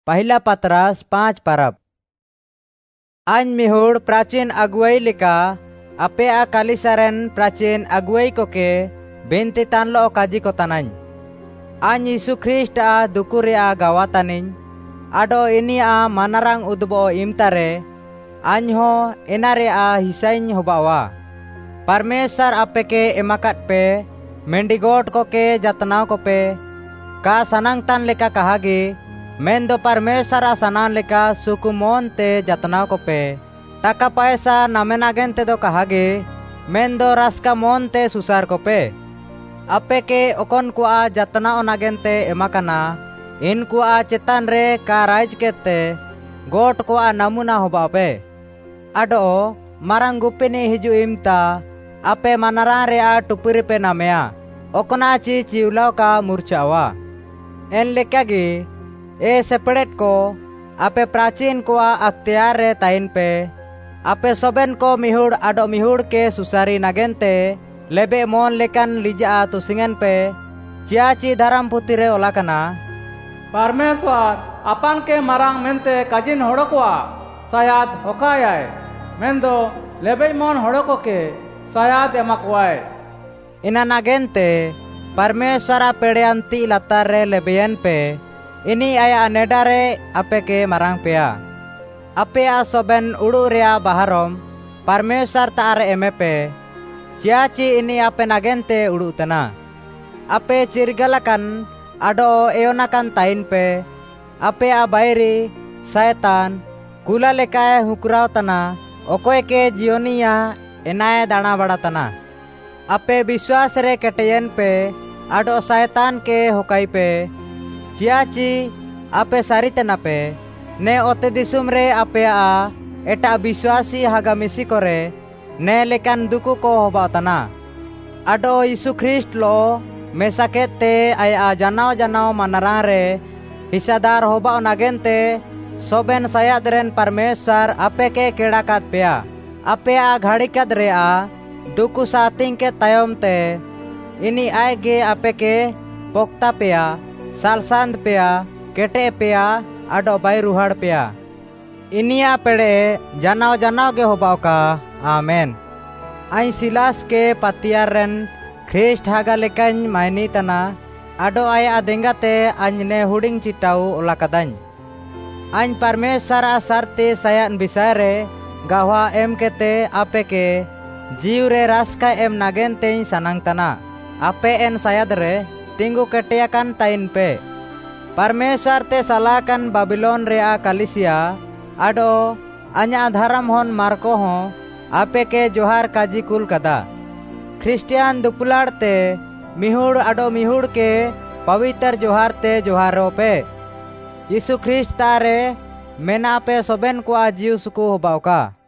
पहला पतरस 5 परब आज मिहुड़ प्राचीन अगुवाई लेका अपे कालिसारेन प्राचीन अगुवाई को के बिनती तानलो काजी को तनाñ आज यीशु ख्रिस्ट दुकुरे गावा तानिñ आडो इनी मानारांग उदबो इमतारे आज हो एनारे हिसाइñ होबावा परमेश्वर आपे के एमाकात पे मेंडिगोट को के जतनाव को पे का सनांग तान लेका कहागे मेंदो परमेश्वर सनान लेका सुकुमोन ते जतनाव को पे टाका पैसा नामेनागेन ते दो कहागे मेंदो रास्का मोन ते सुसार को पे अपे के ओकन को जतनाव नागेन ते एमाकाना इन को चेतान रे का राज के ते गोट को नमूना होबा पे आडो मारांग गुपिनी हिजु इमता अपे मानारा रे टुपुरी पे नामेया ओकना ची चिवलाव का मुरचावा एन लेकागे ए सेपरेट को आपे प्राचीन को अख्तियार रे ताइन पे आपे सोबेन को मिहुड़ आडो मिहुड़ के सुसारी नागेनते लेबे मोन लेकन लिजा तुसिंगन पे चियाची धरम पुती रे ओलाकना परमेश्वर अपन के मारांग मेनते काजिन होड़कोआ सायाद होकायाय मेंदो लेबे मोन होड़को के सायाद एमाकवाय इना नागेनते परमेश्वर पेड़ियांती लतार रे लेबेयन पे इनी आया नेडारे आपे के मारांग पेया आपे सोबेन उड़ू रेया बाहरोम परमेश्वर तारे एमे पे चियाची इनी आपे नागेनते उड़ू तना आपे चिरगलकन आडो एयोनाकन ताइन पे आपे बायरी शैतान कुला लेकाय हुकुराव तना ओकोय के जियोनिया एनाय दाना बड़ा तना आपे विश्वास रे केटेयन पे आडो शैतान के होकाई पे चियाची आपे सारिते नापे ने ओते दिसुम रे आपे एटा विश्वासी हागा मिसी करे ने लेकन दुकु को होबा तना आडो यीशु ख्रिस्ट लो मेसाकेते आया जनाव जनाव मानारा रे हिस्सादार होबा नागेनते सोबेन सायाद रेन परमेश्वर आपे के केड़ाकात पेया आपे घाड़ीकाद रे दुकु सातिंग के तायम ते इनी आएगे आपे के पोक्ता पेया सालसांद पेया केटे पेया आडो बाय रुहाड़ पेया इनिया पेड़े जनाव जनाव के होबाव का आमेन आई सिलास के पतियार रेन ख्रिस्ट हागा लेकाñ मायनी तना आडो आया देंगाते आजने हुडिंग चिटाऊ ओलाकदाñ आज परमेश्वर सरते सायान बिसारे गावा एम केते आपे के जीव रे रास्का एम नागेन तेñ सनांग तना आपे एन सायाद रे तिंगु केटियाकन ताइन पे परमेश्वर ते सलाकन बाबिलोन रे कालिसिया आडो अञा धरम होन मार्को हो आपे के जोहार काजी कुल कदा ख्रिस्टियान दुपुलाड़ ते मिहुड़ आडो मिहुड़ के पवित्र जोहार ते जोहारो पे यीशु ख्रिस्ट तारे मेना पे सोबेन को जीव सुकु होबाव का।